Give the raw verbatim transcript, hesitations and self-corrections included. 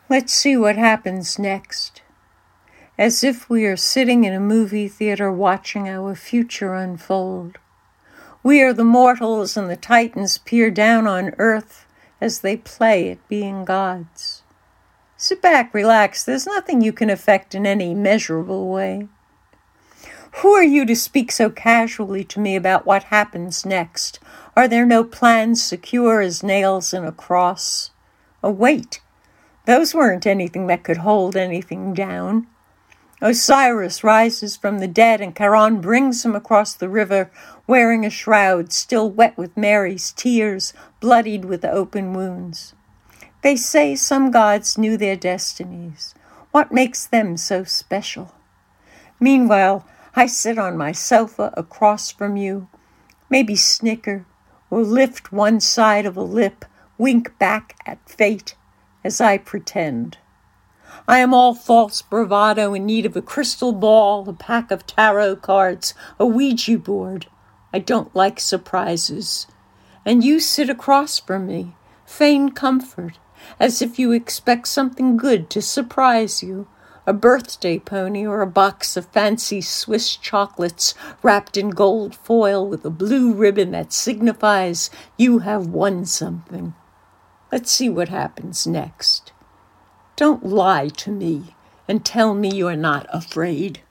Let's see what happens next. As if we are sitting in a movie theater watching our future unfold. We are the mortals and the titans peer down on earth as they play at being gods. Sit back, relax. There's nothing you can affect in any measurable way. Who are you to speak so casually to me about what happens next? Are there no plans secure as nails in a cross? Oh, wait. Those weren't anything that could hold anything down. Osiris rises from the dead, and Charon brings him across the river, wearing a shroud still wet with Mary's tears, bloodied with open wounds. They say some gods knew their destinies. What makes them so special? Meanwhile, I sit on my sofa across from you, maybe snicker, or lift one side of a lip, wink back at fate as I pretend. I am all false bravado in need of a crystal ball, a pack of tarot cards, a Ouija board. I don't like surprises. And you sit across from me, feign comfort, as if you expect something good to surprise you, a birthday pony or a box of fancy Swiss chocolates wrapped in gold foil with a blue ribbon that signifies you have won something. Let's see what happens next. Don't lie to me and tell me you're not afraid.